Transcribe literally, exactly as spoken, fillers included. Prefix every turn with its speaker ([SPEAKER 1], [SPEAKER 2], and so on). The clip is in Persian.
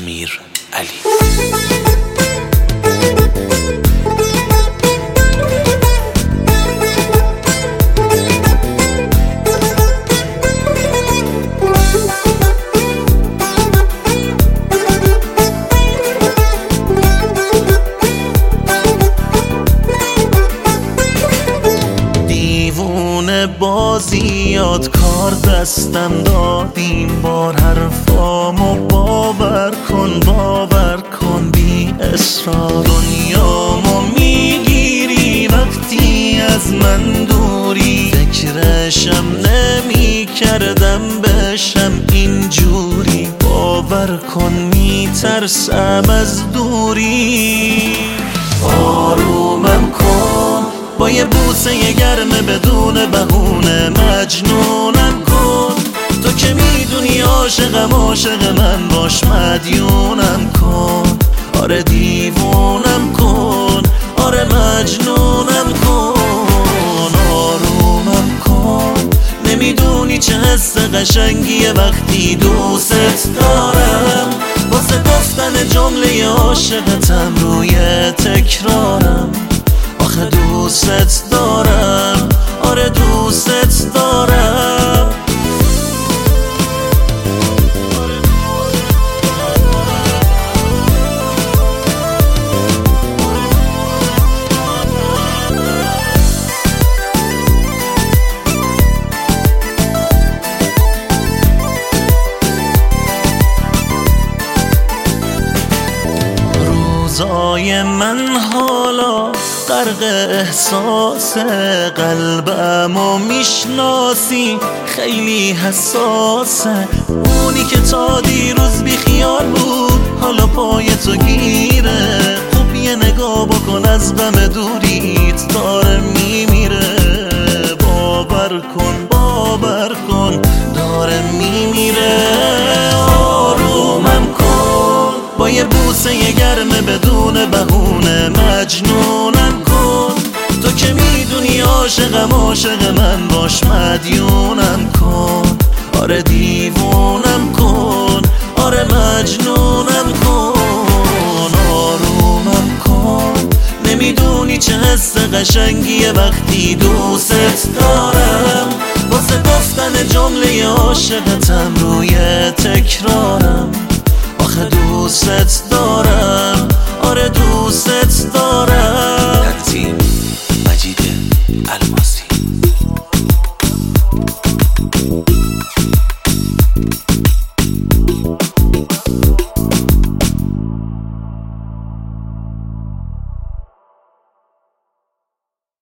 [SPEAKER 1] امیر علی.
[SPEAKER 2] بازیات کار دستم داد این بار، حرفامو باور کن باور کن بی اصرار. دنیامو میگیری وقتی از من دوری، فکرشم نمی کردم بشم اینجوری. باور کن میترسم از دوری. آرومم کن با یه بوسه گرمه بدون بهونه، مجنونم کن تو که میدونی عاشقم عاشق من باش، مدیونم کن آره دیوونم کن آره مجنونم کن. آرومم کن نمیدونی چه حس قشنگیه وقتی دوست دارم، واسه گفتن جمله عاشقتم روی تکرارم. آخه دوست دارم آره دوست دارم. روزای من حالا غرق احساس، قلبمو میشناسی خیلی حساسه. اونی که تا دیروز بی خیال بود حالا پای تو گیره. خب یه نگاه بکن از غم دوریت داره میمیره. باور کن باور کن داره میمیره. آرومم کن با یه بوسه گرمه بدون بهونه، مجنونم کن تو که میدونی عاشقم عاشق من باش، مدیونم کن آره دیوونم کن آره مجنونم کن. آرومم کن نمیدونی چه حس قشنگیه وقتی دوست دارم، واسه گفتن جمله عاشقتم روی تکرارم. آخه دوست دارم آره دوست دارم.
[SPEAKER 1] تنظیم مجید الماسی.